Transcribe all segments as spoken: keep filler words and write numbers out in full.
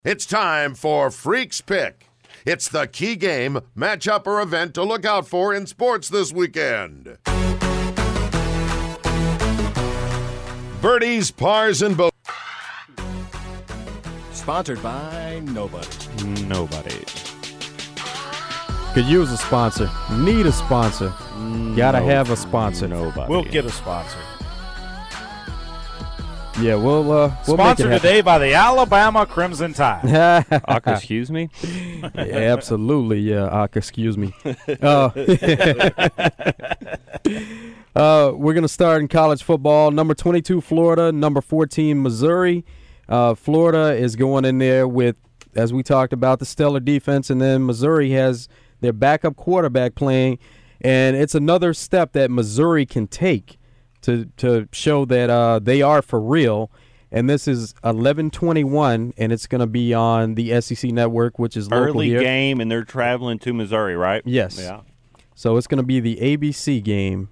It's time for Freaks Pick. It's the key game, matchup, or event to look out for in sports this weekend. Birdies, pars, and boats. Sponsored by nobody. Nobody. Could use a sponsor. Need a sponsor. Gotta No, have a sponsor. Nobody. We'll get a sponsor. Yeah, we'll uh, we'll Sponsored make it today by the Alabama Crimson Tide. happen. Aka, excuse me? Yeah, absolutely, yeah. Uh, excuse me. Uh, uh, we're gonna start in college football. Number twenty-two, Florida. Number fourteen, Missouri. Uh, Florida is going in there with, as we talked about, the stellar defense, and then Missouri has their backup quarterback playing, and it's another step that Missouri can take to to show that uh, they are for real. And this is eleven twenty-one, and it's going to be on the S E C Network, which is local Early here. game, and they're traveling to Missouri, right? Yes. Yeah. So it's going to be the A B C game.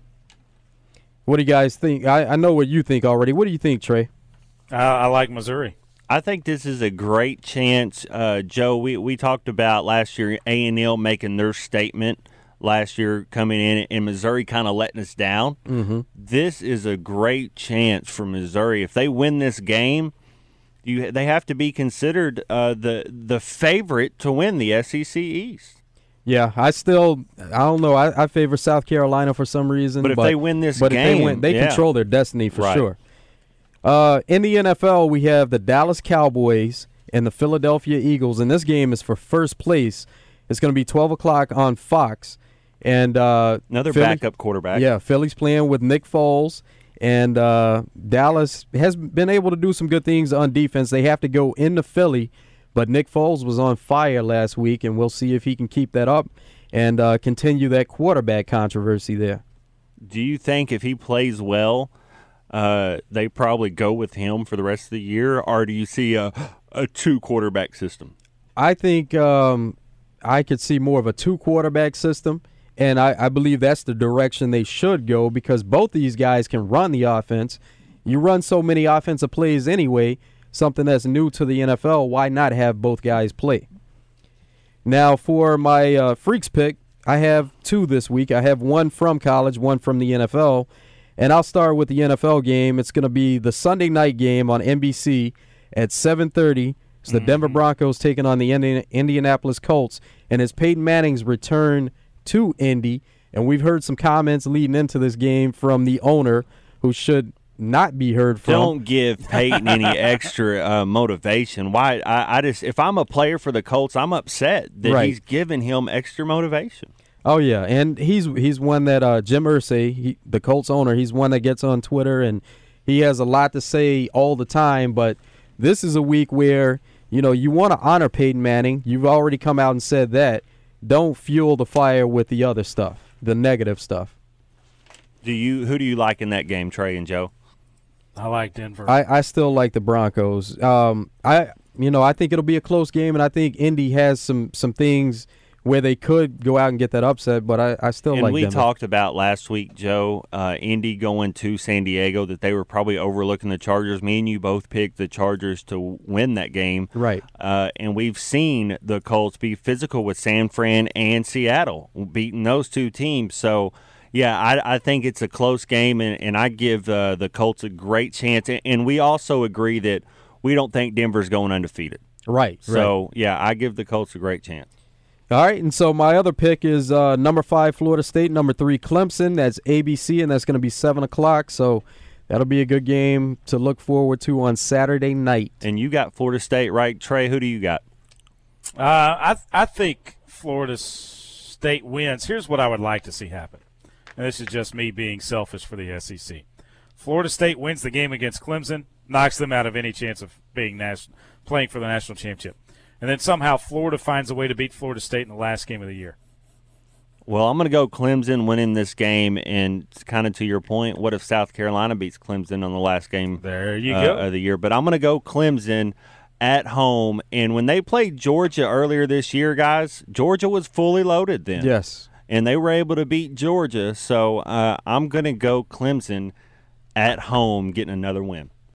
What do you guys think? I, I know what you think already. What do you think, Trey? Uh, I like Missouri. I think this is a great chance. Uh, Joe, we, we talked about last year A and M making their statement last year coming in, and Missouri kind of letting us down. Mm-hmm. This is a great chance for Missouri. If they win this game, you they have to be considered uh, the the favorite to win the S E C East. Yeah, I still, I don't know. I, I favor South Carolina for some reason. But if they win this but game, if they win, they yeah. control their destiny for Right. sure. Uh, in the N F L, we have the Dallas Cowboys and the Philadelphia Eagles, and this game is for first place. It's going to be twelve o'clock on Fox. And uh, Another Philly, backup quarterback. Yeah, Philly's playing with Nick Foles, and uh, Dallas has been able to do some good things on defense. They have to go into Philly, but Nick Foles was on fire last week, and we'll see if he can keep that up and uh, continue that quarterback controversy there. Do you think if he plays well, uh, they probably go with him for the rest of the year, or do you see a, a two-quarterback system? I think um, I could see more of a two-quarterback system. And I, I believe that's the direction they should go because both these guys can run the offense. You run so many offensive plays anyway, something that's new to the N F L, why not have both guys play? Now, for my uh, Freaks pick, I have two this week. I have one from college, one from the N F L. And I'll start with the N F L game. It's going to be the Sunday night game on N B C at seven thirty. It's the mm-hmm. Denver Broncos taking on the Indi- Indianapolis Colts. And it's Peyton Manning's return to Indy, and we've heard some comments leading into this game from the owner who should not be heard from. Don't give Peyton any extra uh, motivation. Why? I, I just, if I'm a player for the Colts, I'm upset that Right. he's giving him extra motivation. Oh yeah, and he's he's one that uh, Jim Irsay, he, the Colts owner, he's one that gets on Twitter and he has a lot to say all the time. But this is a week where you know you want to honor Peyton Manning. You've already come out and said that. Don't fuel the fire with the other stuff, the negative stuff. Do you? Who do you like in that game, Trey and Joe? I like Denver. I, I still like the Broncos. Um, I you know I think it'll be a close game, and I think Indy has some some things where they could go out and get that upset. But I, I still and like we Denver. talked about last week, Joe, uh, Indy going to San Diego, that they were probably overlooking the Chargers. Me and you both picked the Chargers to win that game. Right. Uh, and we've seen the Colts be physical with San Fran and Seattle, beating those two teams. So, yeah, I, I think it's a close game, and, and I give uh, the Colts a great chance. And, and we also agree that we don't think Denver's going undefeated. Right. So, right. yeah, I give the Colts a great chance. All right, and so my other pick is uh, number five, Florida State, number three, Clemson. That's A B C, and that's going to be seven o'clock. So that'll be a good game to look forward to on Saturday night. And you got Florida State, right? Trey, who do you got? Uh, I I think Florida State wins. Here's what I would like to see happen. And this is just me being selfish for the S E C. Florida State wins the game against Clemson, knocks them out of any chance of being national, playing for the national championship. And then somehow Florida finds a way to beat Florida State in the last game of the year. Well, I'm going to go Clemson winning this game, and kind of to your point, what if South Carolina beats Clemson on the last game there you uh, go. of the year? But I'm going to go Clemson at home. And when they played Georgia earlier this year, guys, Georgia was fully loaded then. Yes. And they were able to beat Georgia. So uh, I'm going to go Clemson at home getting another win.